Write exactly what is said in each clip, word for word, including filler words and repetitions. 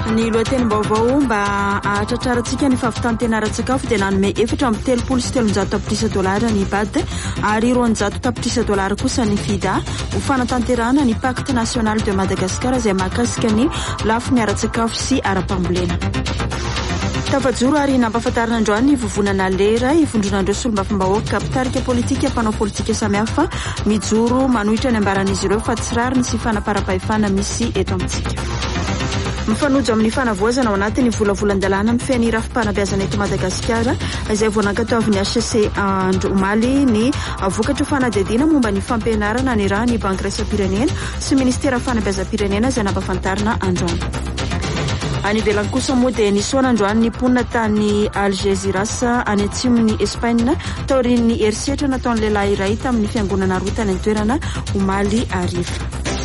Ny lohatenim-baovao mba ahatratrarantsika ny fahavitan-tenaran-tsakafo dia nanome efatra amby telopolo sy telonjato tapitrisa dolara ny B A D ary roanjato tapitrisa dolara kosa ny FIDA ho fanatanterahana ny Pacte National de Madagascar izay mahakasika ny lafiny ara-tsakafo sy ara-pambolena. Tafajoro ary nampahafantarina androany ny vovonana lera ivondronandreo solombavambahoaka mpitarika politika mpanao politika samihafa mijoro manohitra ny ambaran'izy ireo fa tsy rariny sy fanaparam-pahefana misy eto amintsika. Mifanojo amin'ny fanavoazana ao anatin'ny volavolan-dalàna mifehy ny rafi-panabeazana eto Madagasikara izay voanankatoavin'ny H C C Andro Omaly ny vokatra fanadihadiana momba ny fampianarana ny raha ny banky raisam-pirenena sy ministera fanabeazam-pirenena izay nampahafantarina androany. Any ivelany kosa moa dia nisoana androany ny mponina tany Algeciras any atsimon'ny Espagne taorian'ny herisetra nataon'ny lehilahy iray tamin'ny fiangonana roa tany an-toerana Omaly ariva.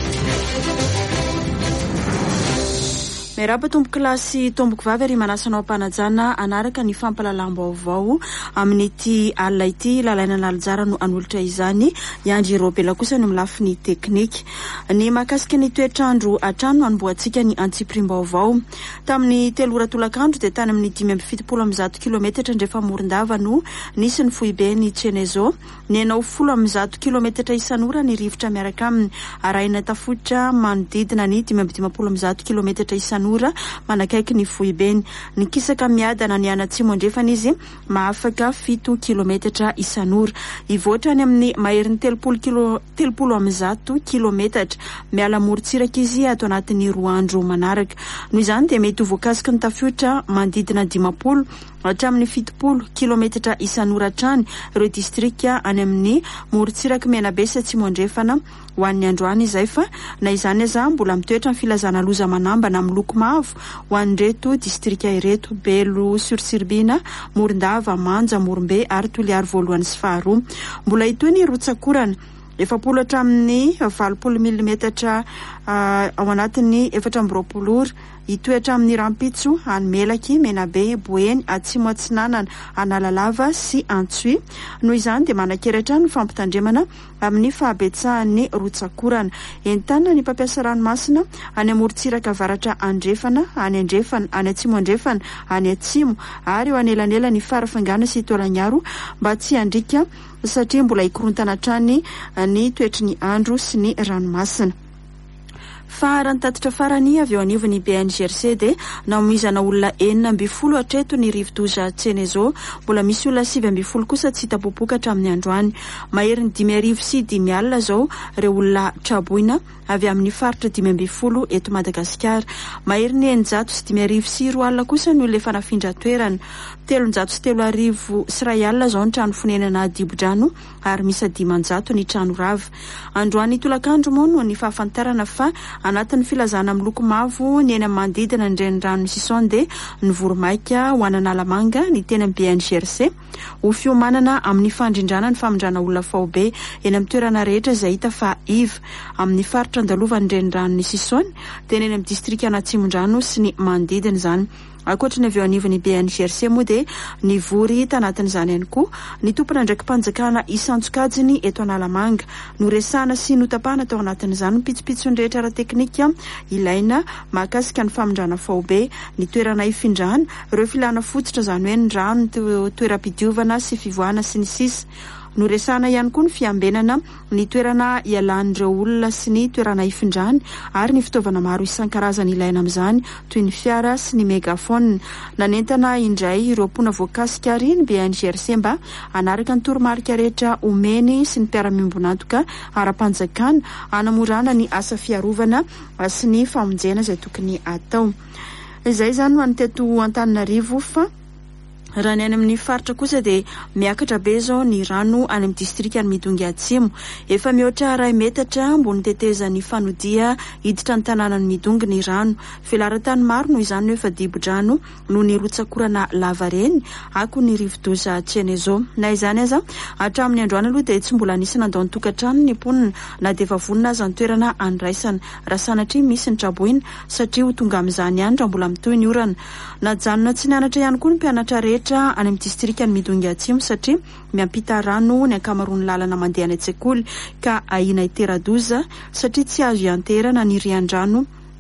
Merapa tombo kilasy tomboko vavy ary manasanao ampanajana anaraka ny fampalalam-baovao amin'ity alina ity lalaina nalajara no anolotra izany Andry Robela kosa no milafiny teknika. Ny mahakasika ny toetrandro atrano anomboantsika ny antiprim-baovao tamin'ny telo ora tolakandro dia tany amin'ny dimy amby fitopolo amby zato kilometatra ndrefa morondava no nisy ny foibe ny Tsenezo ny enao folo amby zato kilometatra isan'ora ny rivotra miaraka aminy arahina tafotra manodidina ny dimy amby dimapolo amby zato kilometatra isan'ora ora manakaiky ny foibeny ny kisaka miadana ny anatsimo andrefana izy mahafaka fito kilometatra isan'ora ivoatra ny amin'ny maherin'ny telopolo kilo telopolo amby zato kilometatra miala morontsiraka izy ato anatin'ny roa andro manaraka noho izany dia mety ho voakasika ny tafiotra mandidina dimapolo hatramin'ny fitopolo kilometatra isan'ora hatrany ireo distrika any amin'ny morontsiraka menabe sy atsimo andrefana ho an'ny androany izay fa na izany aza mbola mitoetra ny filazana loza manambana amin'ny loko mavo ho an'ireto distrika ireto Belo Sursirbina, Morondava, Manja, Morombe ary Toliary voalohany sy faharoa. Mbola itony rotsakorana efapolo hatramin'ny valopolo milimetatra uh, ao anatin'ny efatra amby roapolo ora itoetra amin'ny rampitso any Melaky, Menabe, Boeny, Atsimo Atsinanana, Analalava sy Antsui. Noho izany dia manan-keratra ny fampitandremana amin'ny fahabetsahan'ny rotsakorana. Entanina ny mpampiasa ranomasina any amorontsiraka avaratra andrefana, any andrefana, any atsimo andrefana, any atsimo ary eo anelanela ny farafangana sy Tolanyaro mba tsy handrika satria mbola ikorontana hatrany ny toetry ny andro sy ny ranomasina. Farany tatitra farany avy eo anivon'ny B N G R C dia namoizana olona enina amby folo hatreto ny rivodoza Tsenezo mbola misy olona sivy amby folo kosa tsy tapopoka hatramin'ny androany. Maherin'ny dimy arivo sy dimy alina zao ireo olona traboina avy amin'ny faritra dimy amby folo eto Madagasikara. Maherin'ny eninjato sy dimy arivo sy roa alina kosa ny olona efa nafindra toerana. Telonjato sy telo arivo sy ray alina zao ny trano fonenana Dibo-drano ary misy dimanjato ny trano rava. Androany tolakandro moa no ny fahafantarana fa anatin'ny filazana amin'ny loko mavo ny eny amin'ny manodidina ny renirano ny Sison dia ny voromaika ho an'Analamanga ny teny amin'ny B N G R C ho fiomanana amin'ny fandrindrana ny famondrana olona faobe eny amin'ny toerana rehetra izay hita fa iva amin'ny faritra andalovan'ny renirano ny Sison dia eny amin'ny distrika Anatsimondrano sy ny manodidina izany. Ankoatra ny avy eo anivon'ny B N G R C moa dia ny vory tanatin'izany ihany koa ny tompona ndraiky mpanjakana Isantsokajiny eto Analamanga no resana sy notapahana tao anatin'izany pitsopitsony rehetra ara-teknika ilaina mahakasika ny famondrana faobe ny toerana ifindrahana ireo filana fototra izany hoe ny rano toeram-pidiovana sy fivoahana sy ny sisa. No resana ihany koa ny fiambenana ny toerana ialan'ireo olona sy ny toerana ifindrahana ary ny fitaovana maro isan-karazany ilaina amin'izany toy ny fiara sy ny megafone. Nanentana indray ireo mpona voakasika ary ny B N G R C mba anaraka ny toromarika rehetra omeny sy ny mpiara-miombonantoka ara-panjakana anamorana ny asa fiarovana sy ny famonjena izay tokony atao. Izay izany no anteto Antananarivo fa raha ny any amin'ny faritra kosa dia miakatra be zao ny rano any amin'ny distrika ny Midongy Atsimo efa mihoatra iray metatra ambony tetezan'ny fanodia hiditra ny tanàna ny Midongy ny rano. Filaran-tany maro noho izany hoe efa Dibo-drano no ny rotsakorana lava reny ako ny rivodoza Tsenezo. Na izany aza hatramin'ny androany aloha dia tsy mbola nisy nandao ny-tokantrano ny mponina na dia efa vonona aza ny toerana andraisana raha sanatria misy ny traboina satria ho tonga amin'izany ihany raha mbola mitohy ny orana. Najanona tsy nianatra ihany koa ny mpianatra rehetra any amin'ny distrika ny Midongy Atsimo satria miampita rano ny ankamaroan'ny lalana mandeha any an-tsekoly ka ahina itera-doza satria tsy azo ianterana ny rian-drano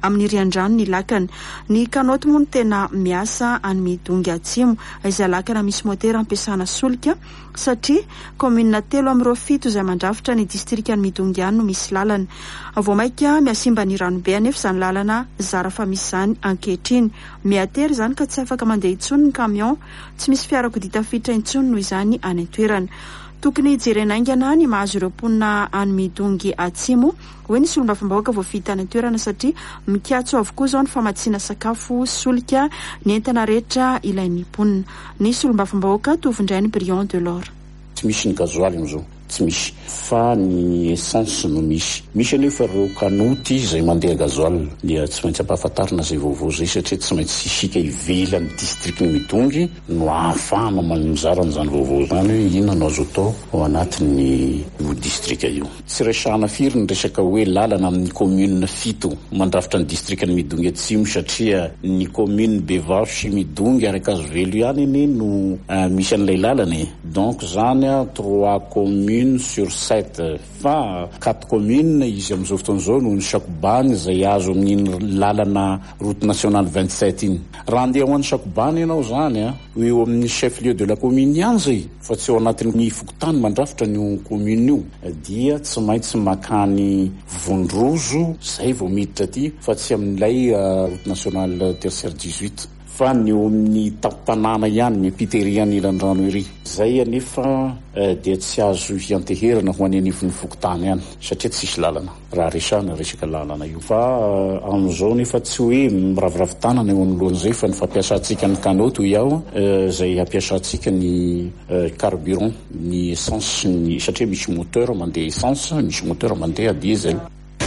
amin'ny riandrano ny lakana. Ny kanoty moa no tena miasa any Midongy atsimo izay lakana misy motera ampiasana solika satria commune telo am'ireo fito izay mandrafitra ny distrika any Midongy any no misy lalana. Vao maika miasimba ny ranobe anefa izany lalana zara fa misy izany ankehitriny. Miatery izany ka tsy afaka mandeha intsony ny camion, tsy misy fiarakodia tafiditra intsony noho izany any an-toerana. Tokony jerenaingana ny mahazo ireo mponina any Midongy atsimo hoe ny solombavambahoaka vao vita any an-toerana satria mikatso avokoa izao ny famatsiana sakafo, solika, ny entana rehetra ilain'ny mponina. Ny solombavambahoaka tovindray ny Briand de l'Or. Tsy misy ny gazoaly am'izao, tsy misy, fa ny essence no misy. Misy anefa ireo kanoty izay mandeha gazoaly dia tsy maintsy ampahafantarina zay vaovao zay satria tsy maintsy sisika ivelan'ny distrikny Midongy no ahafahana manimizarana zany vaovao zany hoe inona no azo atao ao anatin'ny distrika io. Tsy resahana firy ny resaka hoe lalana amin'ny commune fito mandrafitra ny distrikany Midongy atsimo satria ny commune Bevaro sy Midongy Arakazovelo ihany ene no uh, misy an'ilay lalana e. Donc zany a trois communes sur sept fa quatre communes izy am'izao fotoan'izao no ny Sakobany izay azo amin'ny lalana route nationale vingt-sept iny. Raha andeha ho an'ny Sakobany ianao zany a eo amin'ny chef lieu de la commune ihany zay fa tsy ao anatin'ny fokotany mandrafitra ny commune io dia tsy maintsy makany Vondrozo zay vao miditra aty fa tsy amin'ilay uh, route nationale tertiaire dix-huit fa ny eo amin'ny tampontanàna ihany ny piteria-ny ilan-drano ery. Zay anefa uh, dia tsy azo hianteherana ho any anivon'ny fokotany ihany satria tsisy lalana raha resahana resaka lalana io. Fa uh, am'izao nefa tsy hoe miraviravin-tanana eo anoloan'izay fa ny fampiasantsika ny kanoty ho iaho uh, zay ampiasantsika ny uh, carburant, ny essence ny, satria misy moteur mandeha essence, misy moteur mandeha diesel.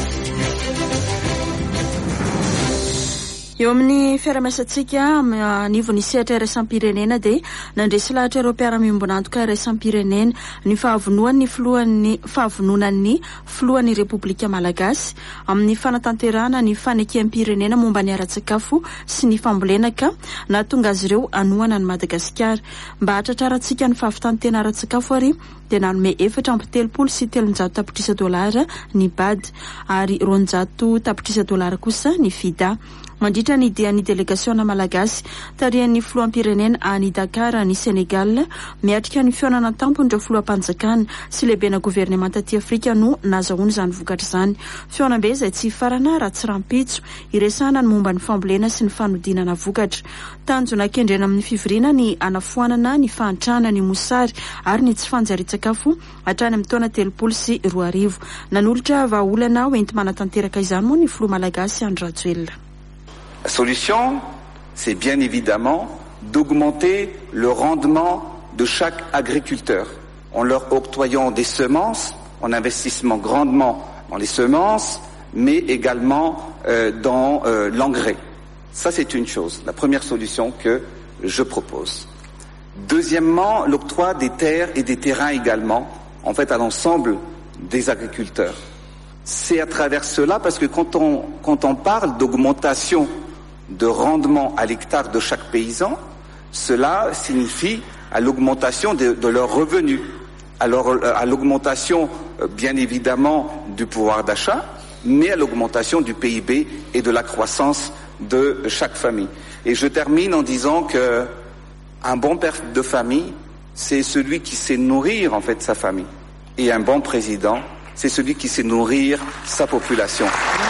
Eo amin'ny fiaramasantsika anivon'ny sehatra iraisam-pirenena dia nandresy lahatra ireo mpiara-miombonantoka iraisam-pirenena ny fahavonon'ny filohan'ny fahavononan'ny filohan'ny Repoblika Malagasy amin'ny fanatanterahana ny fanekem-pirenena momba ny ara-tsakafo sy ny fambolena ka nahatonga azy ireo anohana ny Madagasikara. Mba hatratrarantsika ny fahavitantena ara-tsakafo ary dia nanome efatra amby telopolo sy telonjato tapitrisa dolara ny B A D ary roanjato tapitrisa dolara kosa ny FIDA. Mandritra ny dian'ny delegasiona malagasy tarihan'ny filoham-pirenena any Dakar ny Senegal miatrika ny fionana tampon'ireo filoham-panjakana sy lehibena governemanta aty Afrika no nazahoany izany vokatra izany. Fionam-be izay tsy farana raha tsy rampitso iresahana ny momba ny fambolena sy ny fanodinana vokatra. Tanjona kendrena amin'ny fivoriana ny anafoanana ny fahantrana ny mosary ary ny tsy fanjari-tsakafo hatrany amin'ny taona telopolo sy roa arivo. Nanolotra vahaolana hoenty manatanteraka izany moa ny filoha malagasy Andry Rajoelina. La solution, c'est bien évidemment d'augmenter le rendement de chaque agriculteur en leur octroyant des semences, en investissement grandement dans les semences, mais également euh, dans euh, l'engrais. Ça, c'est une chose, la première solution que je propose. Deuxièmement, l'octroi des terres et des terrains également, en fait, à l'ensemble des agriculteurs. C'est à travers cela, parce que quand on, quand on parle d'augmentation de rendement à l'hectare de chaque paysan, cela signifie à l'augmentation de, de leurs revenus, alors à l'augmentation bien évidemment du pouvoir d'achat, mais à l'augmentation du P I B et de la croissance de chaque famille. Et je termine en disant que un bon père de famille, c'est celui qui sait nourrir en fait sa famille, et un bon président, c'est celui qui sait nourrir sa population.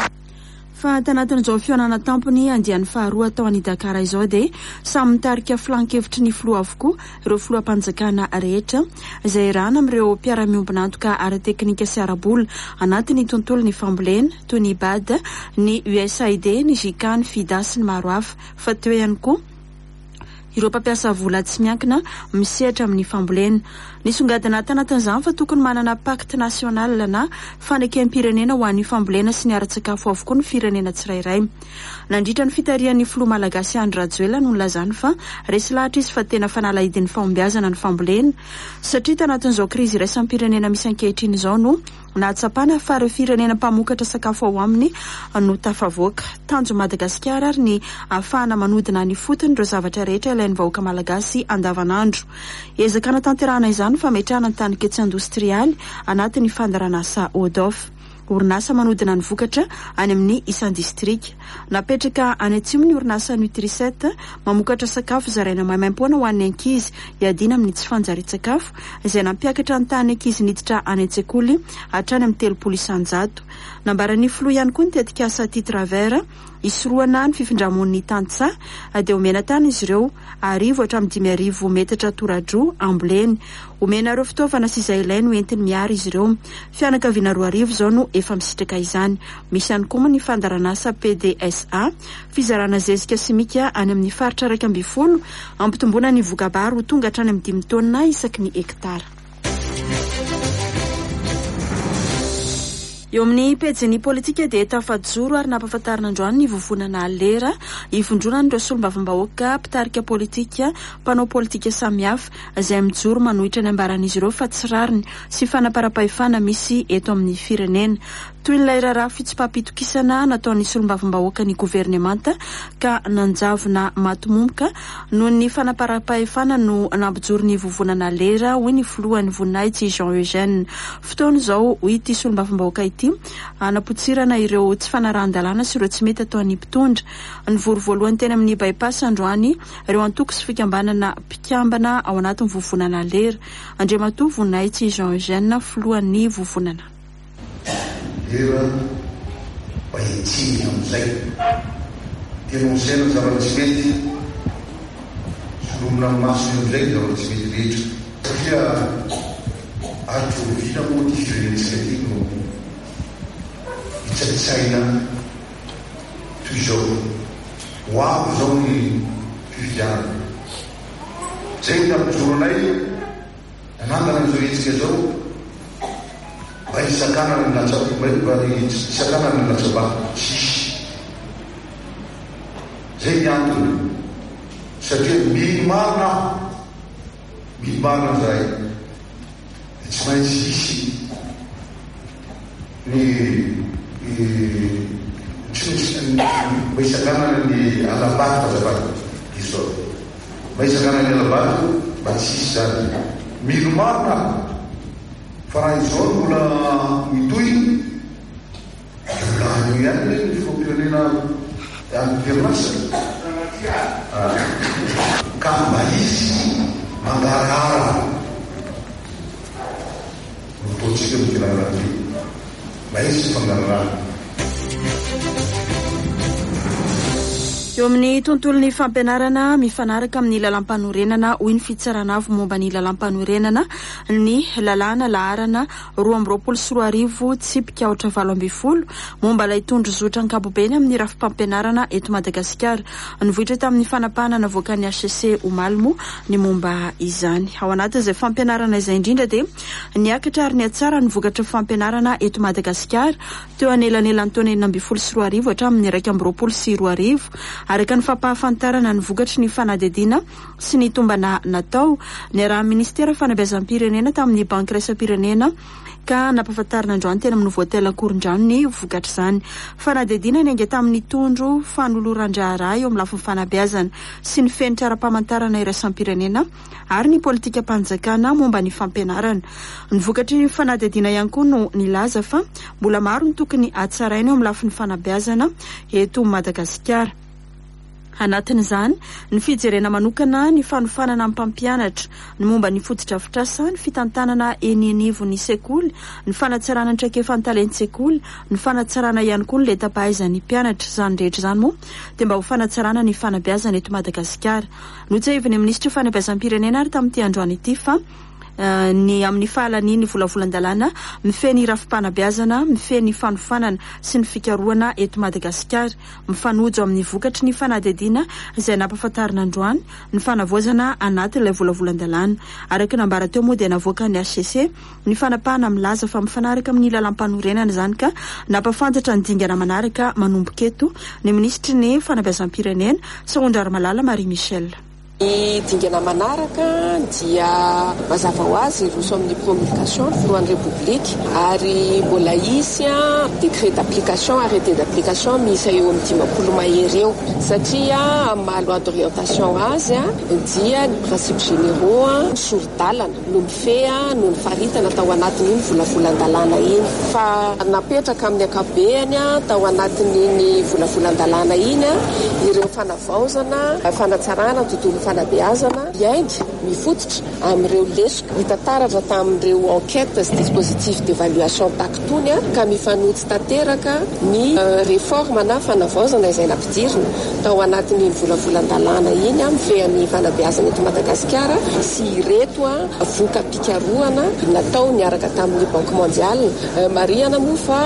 Fa tanatin'izao fionana tampony andian'ny faharoa tao any Dakar izao dia samy mitarika filan-kevitry ny filoha avokoa ireo filoham-panjakana rehetra izay irana amin'ireo mpiara-miombonantoka ara-teknika sy ara-bola anatin'ny tontolon'ny fambolena toy ny B A D, ny U S A I D, ny J C A, ny FIDA sy ny maro hafa. Fa teo ihany koa ireo mpampiasa vola tsy miankina misehatra amin'ny fambolena. Nisongadina tanatin'izany fa tokony manana pacte national na fanekem-pirenena ho an'ny fambolena sy ny ara-tsakafo avokoa ny firenena tsirairay. Nandritra ny fitarian'ny filoha malagasy Andry Rajoelina no nilazany fa resy lahatra izy fa tena fanalahidin'ny fahombiazana ny fambolena satria tanatin'izao krizy iraisam-pirenena misy ankehitriny izao no nahatsapana fa ireo firenena mpamokatra sakafo ao aminy no tafavoaka. Tanjo Madagasikara ary ny ahafahana manodina ny fotony ireo zavatra rehetra ilain'ny vahoaka malagasy andavanandro. Ezaka tanterahana izany fametrahana ny taniketsy industrialy anatin'ny fandaranasa O D O F. orinasa manodina ny vokatra any amin'ny isan'ny distrika. Napetraka any atsimo ny orinasa Nutrisette mamokatra sakafo zaraina maimaimpona ho an'ny ankizy iadina amin'ny tsy fanjari-tsakafo izay nampiakatra ny tany ankizy niditra any an-tsekoly hatrany amin'ny telopolo isanjato. Nambarany filoha ihany koa ny tetika asa Titravert isoroana ny fifindramon'ny tantsa dia omena tany izy ireo arivo hatramin'ny dimy arivo metatra toradro amboleny. Omena ireo fitaovana sy izay ilainy hoentiny miary izy ireo. Fianakaviana roa arivo zao no efa misitraka izany. Misy ihany koa ny fandaranasa P D S A fizarana zezika simika any amin'ny faritra iraika amby folo ampitomboana ny vokabary ho tonga hatrany amin'ny dimy taonina isaky ny hektara. Eo amin'ny pejy politika dia tafajoro ary nampahafantarina androany ny vovonana lera ifondrona ireo solombavambahoaka mpitarika politika mpanao politika samihafa izay mijoro manohitra ny ambaran'izy ireo fa tsy rariny sy fanaparam-pahefana misy eto amin'ny firenena. Toy ilay raharaha fitsipapitokisana nataon'ny solombavambahoaka ny governemanta ka nanjavona matomomboka noho ny fanaparam-pahefana no nampijoro ny vovonana lera hoy ny filohan'ny voninahitsy Jean Eugène. Fotoana izao hoy ity solombavambahoaka ity anapotsirana ireo tsy fanarahan-dalàna sy ireo tsy mety atao ny mpitondra. Ny voro voalohany teny amin'ny bypass androany ireo antoko sy fikambanana mpikambana ao anatin'ny vovonana lera. Andriamatoa voninahitsy Jean Eugène filohan'ny vovonana. Lera bahitsiny amin'izay denonsena zava-tsy mety solomina masony amin'izay zava-tsy mety rehetra satria arovina moa ty firenentsika ty no hitsatsaina toy izao ho avy zao ny fifidianana zay nampijoro anay anangana an'izao etsika zao mba hisakanana ny latsaba hisakanana ny latsaba sisy zay ny antony satria mily marina mily marina zay tsy maintsy hisy ny mba hisakanana ny alabato fazavata iso mba hisakanana ny alabato mba tsy hisy zany mily marina fa raha izao mbola mitoy volano ihany ny fompirenena any pernasa ka mba izy mangarahara nototsika mikiraharaty mba izy fangarahara. Eo amin'ny tontolon'ny fampianarana mifanaraka amin'ny lalam-panorenana hoy ny fitsarana avy momba ny lalam-panorenana ny lalàna laharana roa amby roapolo sy roa arivo tsipika aotra valo amby folo momba ilay tondro zotra ankapobeny amin'ny rafi-pampianarana eto Madagasikara. Nivohitra tamin'ny fanapahana navoakan'ny H C C Omalmo ny momba izany. Ao anatin'izay fampianarana izay indrindra dia niakatra ary niatsara ny vokatra fampianarana eto Madagasikara teo anelanelan'ny taona enina amby folo sy roa arivo hatramin'ny iraika amby roapolo sy roa arivo. Araka ny fampahafantarana ny vokatry ny fanadidina sy ny tombana natao ny araha ministera fanabeazam-pirenena tamin'ny banky raisam-pirenena ka nampahafantarana androany tena amin'ny voatela koron-drano ny vokatra izany. Fanadidina ny ange tamin'ny tondro fanoloran-draharaha eo amin'ny lafiny fanabeazana sy ny fenitra ara-pamantarana iraisam-pirenena ary ny politika mpanjakana momba ny fampianarana. Ny vokatry ny fanadidina ihany koa no nilaza fa mbola maro ny tokony atsaraina eo amin'ny lafiny fanabeazana eto Madagasikara. Anatin'izany ny fijerena manokana ny fanofanana amin'ny mpampianatra ny momba ny fotodrafitrasa ny fitantanana eny anivo ny sekoly ny fanatsarana ny traikefantaleny sekoly ny fanatsarana ihany koa ny leta-pahaizan'ny mpianatra izany rehetra izany moa dia mba ho fanatsarana ny fanabeazana eto Madagasikara. Notsahivany ministra fanabeazam-pirenena ary tamin'ity androany ity fa Uh, ny amin'ny fahalaniny volavolan-dalàna mifeny rafi-panabeazana mifeny fanofanana sy ny fikaroana eto Madagasikara mifanojo amin'ny vokatry ny fanadidina izay nampahafantarina androany ny fanavoazana anatin'ilay volavolan-dalàna. Araka nambara teo moa dia navoaka ny H C C ny fanapahana milaza fa mifanaraka amin'ny lalam-panorenana izany ka nampafantatra ny dingana manaraka manomboka eto ny ministry ny fanabeazam-pirenena Saondrary Malala Marie Michel. I dingana manaraka dia mazava ho azy roso amin'ny promulgation filohan'ny république ary mbola isy a décret d'application arrêté d'application misy eo amin'ny dimampolo mahery eo satria amin'ny loi d'orientation azy a dia ny principes généraux a soro-dalana no mifeha no ny faritana tao anatin'iny volavolan-dalàna iny fa napetraka amin'ny akabeany a tao anatin'iny volavolan-dalàna iny a ireo fanavaozana fanatsarana tontolo fanabeazana iaingy mifototra amin'ireo lesika hitantaratra tamin'ireo enquête sy dispositif d'évaluation taktony ka mifanotsy tanteraka ny réforme na fanavaozana izay nampidirina tao anatin'iny volavolan-dalàna iny a mifehan'ny fanabeazana eto Madagasikara sy ireto a voka-pikarohana natao niaraka tamin'ny banque mondiale mariana moa fa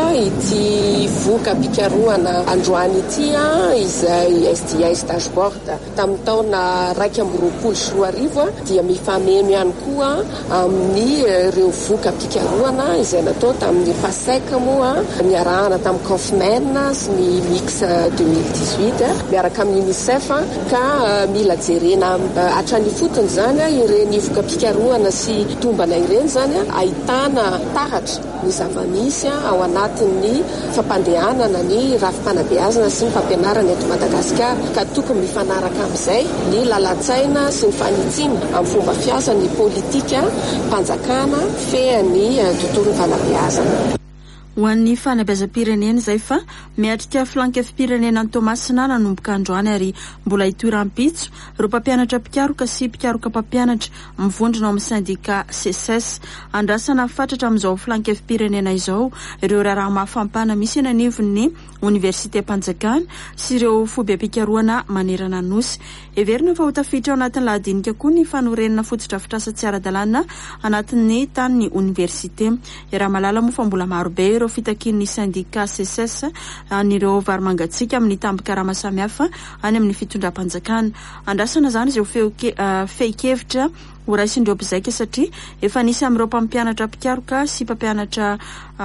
ity voka-pikarohana androany ity a izay S D I dashboard tamin'ny taona raika amby roapolo sy roa arivo dia mifameno ihany koa amin'ny ireo voka-pikarohana izay natao tamin'ny PASEC moa niarahana tamin'ny COFMEN sy ny mix deux mille dix-huit miaraka amin'ny UNICEF ka mila jerena hatrany fotony zany ireny voka-pikarohana sy tombana ireny zany ahitana taratra ny zava-misy ao anatin'ny fampandehanana ny rafi-panabeazana sy ny fampianarana eto Madagasikara ka tokony mifanaraka amin'izay ny lalan-tsaina sy ny fanitsina amin'ny fomba fiasa ny politika mpanjakana fehan'ny tontolo fanabeazana. Ho an'ny fanabeazam-pirenena izay fa miatrika filankevim-pirenena ny Tomasina nanomboka androany ary mbola hitoeram-pitso ireo mpampianatra mpikaroka sy mpikaroka mpampianatra mivondrona amin'ny syndicat C S S andrasana fatratra amin'izao filankevim-pirenena izao ireo raharaha mahafampana misy eny anivon'ny Université Mpanjakana sy ireo fobe-pikarohana manerana nosy. Everina fa ho tafiditra ao anatin'ny lahadinika koa ny fanorenana fotodrafitrasa tsy ara-dalàna anatin'ny tanin'ny université. Raha malala moa fa mbola marobe ireo fitakin'ny syndicat C S S anireo varomangatsika amin'ny tambin-karama samihafa any amin'ny fitondram-panjakana. Andrasana zany izay fehi-kevitra ho raisindreo mpizaika satria efa nisy amin'ireo mpampianatra mpikaroka sy mpampianatra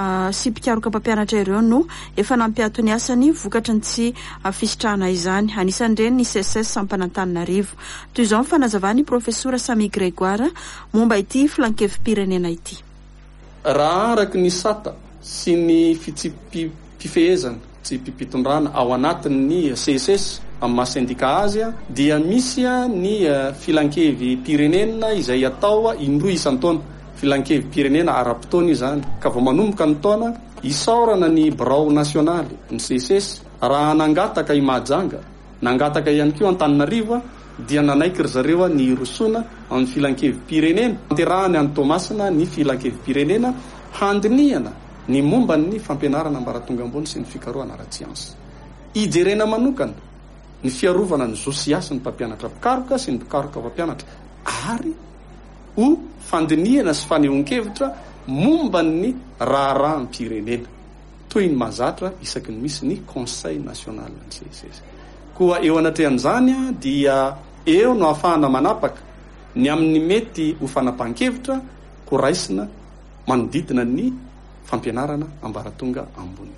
sy mpikaroka mpampianatra ireo no efa nampiato ny asany vokatra ny tsy fisitrahana izany. Anisan'ireny ny C S S Ampanantananarivo. Toy izao ny fanazavany profesora Samy Grégoire momba ity filankevim-pirenena ity. Raha araky ny sata sy ny fitsipifehezana tsy pipitondrana ao anatin'ny C S S amin'ny maha-syndicat azy dia misy ny filankevim-pirenena izay atao indroa isan-taona. Filankevim-pirenena ara-potoana izany ka vao manomboka ny taona isaorana ny birao nasionaly ny C S S raha nangataka i Mahajanga nangataka ihany koa Antananarivo dia nanaiky ry zareo ny rosoana amin'ny filankevim-pirenena anterahany any Tomasina ny filankevim-pirenena handiniana ny momba ny fampianarana ambaratonga ambony sy ny fikarohana ara-tsiansy. Ijerena manokana ny fiarovana ny zosiasy ny mpampianatra mpikaroka sy ny mpikaroka mpampianatra ary ho fandiniana sy fanehoan-kevitra momba ny raharahan'm-pirenena toy ny mahazatra isaky ny misy ny conseil national ny C S S. Koa eo anatrehan'izany dia eo no ahafahana manapaka ny amin'ny mety ho fanapahan-kevitra koraisina manodidina ny fampianarana ambaratonga ambony.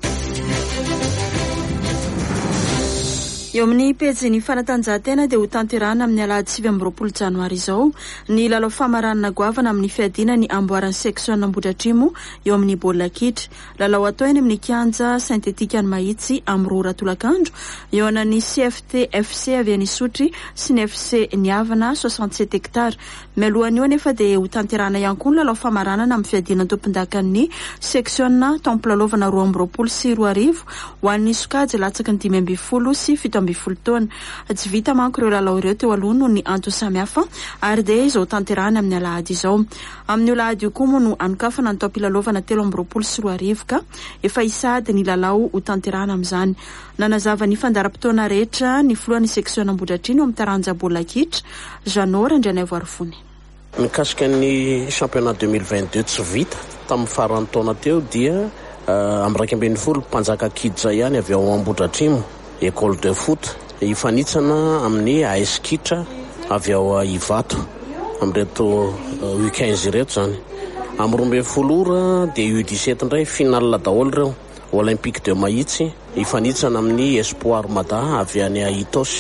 Eo amin'ny pejy ny fanatanjahantena dia ho tanterahana amin'ny alahady sivy amby roapolo janoary izao ny lalao famaranana goavana amin'ny fiadiana ny amboaran'ny section Ambohidratrimo eo amin'ny baolina kitra. Lalao atao eny amin'ny kianja syntétique ny Mahitsy amin'ny Rora Tolakandro eo anan'ny C F T F C avy any Sotry sy ny F C Niavana soixante-sept hectares. Mialohan'io anefa dia ho tanterahana ihany koa ny lalao famaranana amin'ny fiadiana tompondakan'ny section Temple Lovana roa amby roapolo sy roa arivo ho an'ny sokajy latsaky ny dimy amby folo sy fito amby folo taona. Tsy vita manko ireo lalao ireo teo aloha noho ny antony samihafa ary dia izao tanterahana amin'ny alahady izao. Amin'ny alahady io koa moa no anokafana ny taom-pilalovana telo amby roapolo sy roa arivo ka efa isady ny lalao ho tanterahana amin'izany. Nanazava ny fandaram-potoana rehetra ny filohan'ny section Ambohidratrimo amin'ny taranja baolina kitra Janora Andrianay Voarofony. Mikasika ny championnat deux mille vingt-deux tsy vita tamin'ny faran'ny taona teo dia amin'ny raika ambin'ny folo mpanjaka kitra ihany avy ao Ambohidratrimo école de foot ifanitsana amin'ny A S Kitra avy ao Ivato amin'reto U quinze ireto zany. Amin'ny roa ambin'ny folo ora dia U dix-sept indray finale daholo ireo Olympique de Mahitsy ifanitsana amin'ny Espoir Mada avy any Itosy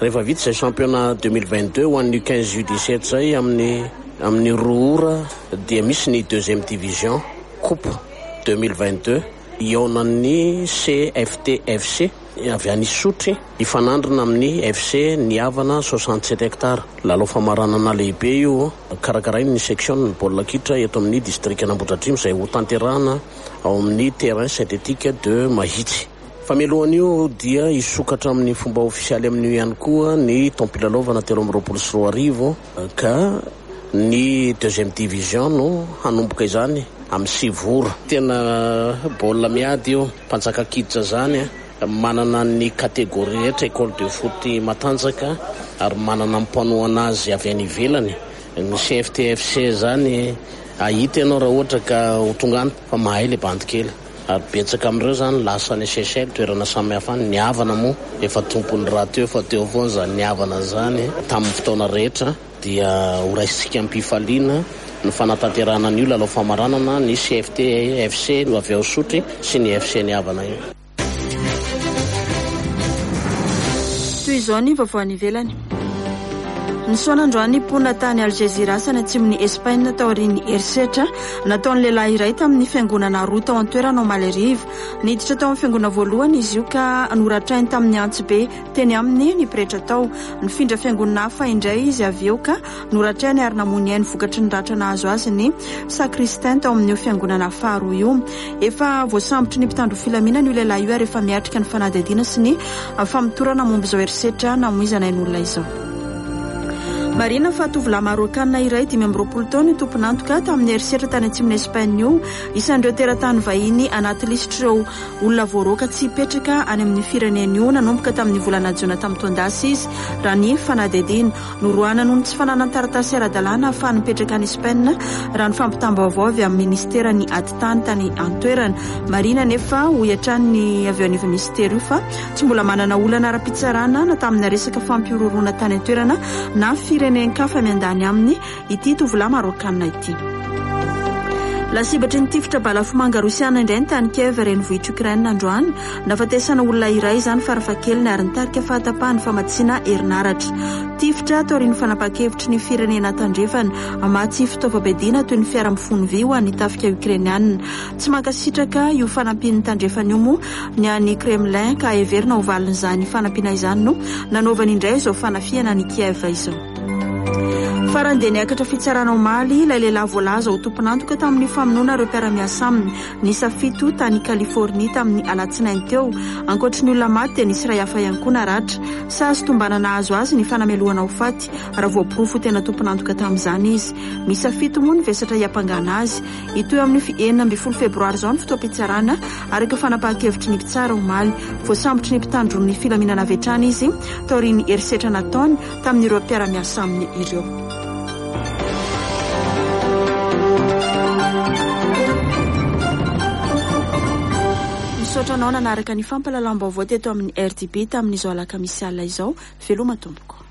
rehefa vita zay championnat deux mille vingt-deux ho an'ny quinze juillet dix-sept zay amin'ny amin'ny roa ora dia misy ny deuxième division coupe deux mille vingt-deux ionan'ny C F T F C avy any Sotry ifanandrina amin'ny F C Niavana soixante-sept hectares lalao famaranana lehibe io karakarainy ny section ny baolina kitra eto amin'ny district Anambohidratrimo izay ho tanterahana ao amin'ny terrain synthétique de Mahitsy. Fa mialohan'io dia isokatra amin'ny fomba ofisialy amin'io ihany koa ny tampilalaovana telo amby roapolo sy roa arivo ka ny deuxième division no hanomboka izany amin'ny sivora. Tena baolina miady io mpanjaka kiditra zany manana ny kategoria rehetra école de foot matanjaka ary manana mmpanoana azy avy any ivelany. Ny C F T F C zany ahita ianao raha ohatra ka ho tonga any fa mahay le bandy kely ary betsaka amin'ireo zany lasa ny S S L toerana samihafa any. Niavana moa efa tompony raha teo fa teo foana zany niavana zany tamin'ny fotoana rehetra dia ho raisitsika ampifaliana ny fanatanterahana an'io lalao famaranana ny C F T F C no avy ao Sotry sy ny F C Niavana io. Toy izao ny vaovao any ivelany. Nisoanandroany mponina tany Algézira sany atsimon'ny Espagne taorian'ny herisetra nataon'ny lehilahy iray tamin'ny fiangonana roa tao an-toerana ao Malerive. Niditra tao amin'ny fiangonana voalohany izy io ka noratrainy tamin'ny antsy be teny aminy ny pretra tao. Nifindra fiangonana hafa indray izy avy eo ka noratrainy ary namony ainy vokatry ny ratra nahazo azy ny sacristain tao amin'io fiangonana faharoa io. Efa voasambotry ny mpitandro filaminana io lehilahy io ary efa miatrika ny fanadihadiana sy ny famitorana momba izao herisetra namoizana ain'olona izao. Marina fa tovolahy marokanina iray dimy amby roapolo taona tompon'antoka tamin'ny herisetra tany atsimon'ny Espagne io isan'ireo teratany vahiny anaty listr'ireo olona voaroka tsy hipetraka any amin'ny firenena io nanomboka tamin'ny volana jiona tamin'ny taondasy izy raha ny fanadihadiana norohana noho ny tsy fananana taratasy ara-dalàna ahafahany mipetraka any Espagne raha ny fampitam-baovao avy amin'ny ministera ny aditany tany an-toerana. Marina nefa ho iatrany ny avy ao anivy ministera io fa tsy mbola manana olana ara-pitsarana na tamin'ny resaka fampiororona tany an-toerana na firenenkafa miandany aminy ity tovolahy marokanina ity. Lasibatry ny tifitra balafomanga rosiana indray ny tany Kiev renivohitra Ukraine androany nafatesana olona iray izany farafahakeliny ary nitarika fahatapahany famatsiana herinaratra. Tifitra taorian'ny fanapa-kevitry ny firenena tandrefana amatsy fitaovam-piadiana toy ny fiara-mifono vy ho an'ny tafika Ukrainianina. Tsy mankasitraka io fanampian'ny tandrefana io moa ny an'ny Kremlin ka heverina ho valin'izany fanampiana izany no nanaovany indray izao fanafiana ny Kiev izao. Farany dia niakatra fitsarana omaly ilay lehilahy voalaza ho tompon'antoka tamin'ny famonoana ireo mpiara-miasa aminy nisa fito tany California tamin'ny alatsinainy teo. Ankoatry ny olona maty dia nisy iray hafa ihany koa naratra. Sazy tombanana azo azy ny fanamelohana ho faty raha voaporofo tena tompon'antoka tamin'izany izy. Misa fito moa ny vesatra hiampangana azy. Ito amin'ny enina amby folo febroary izao ny fotoam-pitsarana araka fanapahan-kevitry ny mpitsara omaly. Voasambotry ny mpitandron'ny filaminana avy hatrany izy taorian'ny herisetra nataony tamin'ireo mpiara-miasa aminy ireo. Sotranao nanaraka ny fampalalam-baovao teto amin'ny R T B tamin'izao alakamisy alina izao veloma tompoko.